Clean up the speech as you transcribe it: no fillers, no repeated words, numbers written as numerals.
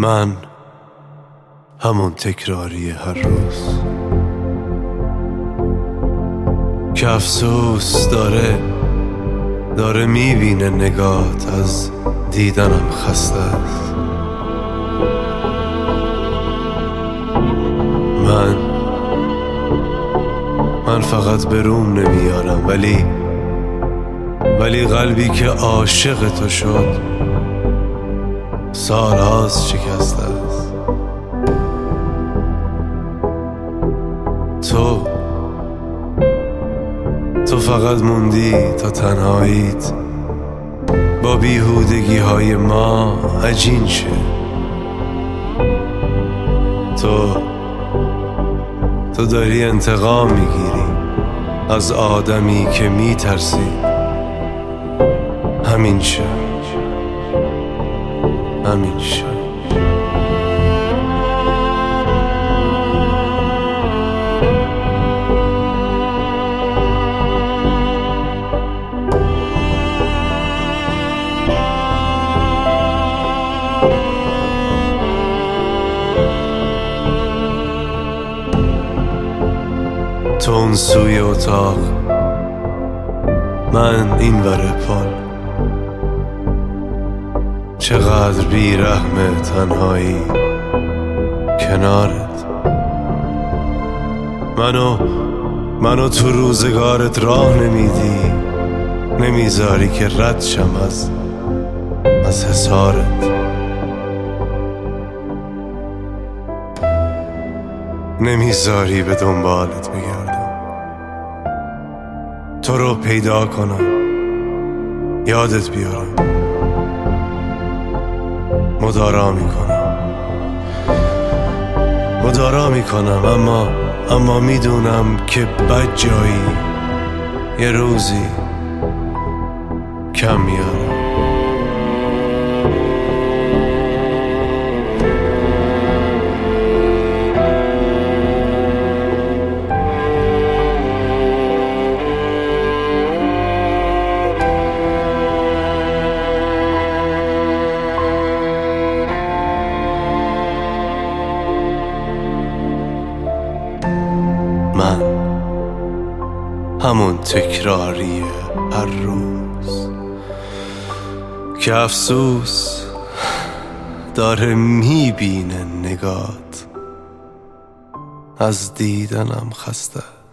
من همون تکراری هر روز که افسوس داره میبینه نگات از دیدنم خسته است. من فقط به روم نمیارم، ولی قلبی که عاشق تو شد سالهاست شکسته است. تو فقط موندی تا تنهاییت با بیهودگی های ما عجین شه. تو داری انتقام میگیری از آدمی که میترسی. همین شه. تو اون سوی اتاق، من این ور پل. چقدر بیرحمه تنهایی کنارت. منو تو روزگارت راه نمیذاری که رد شم از حصارت. نمیذاری به دنبالت بگردم، تو رو پیدا کنم، یادت بیارم. مدارا میکنم اما میدونم که بد جایی یه روزی کم میارم. من همون تکراری هر روز که افسوس داره میبینه نگات از دیدنم خسته.